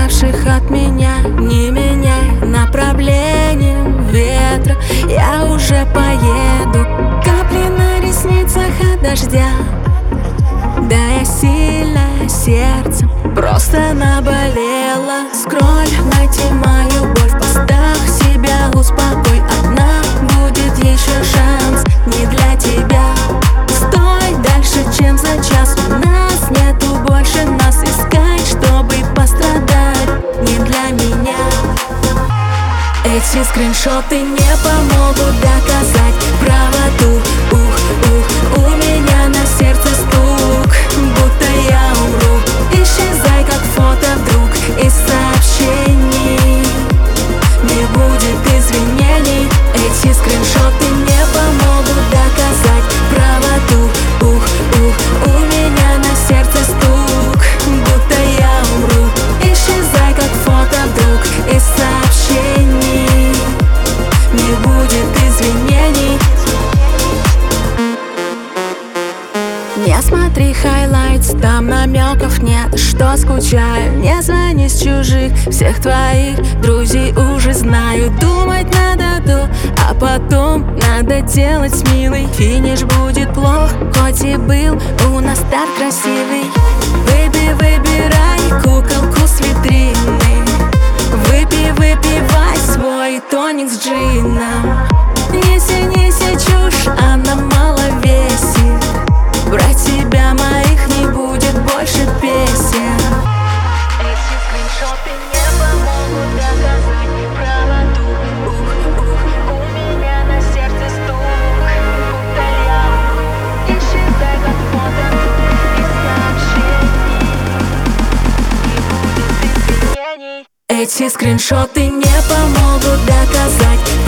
уставших от меня. Не меняй направление ветра, я уже поеду. Капли на ресницах от дождя, да я сильная сердцем, просто наболела. Скроль, найти мою боль в постах, себя успокой. Одна будет еще шанс, не для тебя. Стой дальше, чем за час, у нас нету больше нас. Искать, чтобы пострадать, не для меня. Эти скриншоты не помогут доказать правоту. У меня на сердце стук, будто я умру. Исчезай, как фото вдруг из сообщений. Не будет извинений. Эти скриншоты не помогут доказать правоту. У меня на сердце стук, будто я умру. Исчезай, как фото вдруг из сообщений. Не будет извинений. Не смотри хайлайтс, там намеков нет, что скучаю. Не звони с чужих, всех твоих друзей уже знаю. Думать надо до, а потом надо делать милый. Финиш будет плох, хоть и был у нас старт красивый. Выбирай куколку с витрины. Выпивай свой тоник с джином. Неси чушь, она мало весит. Брать тебя моих не будет больше песен. Эти скриншоты не помогут доказать правоту. У меня на сердце стук, будто я умру. Исчезай, как фото из сообщений. Не будет извинений. Эти скриншоты не помогут доказать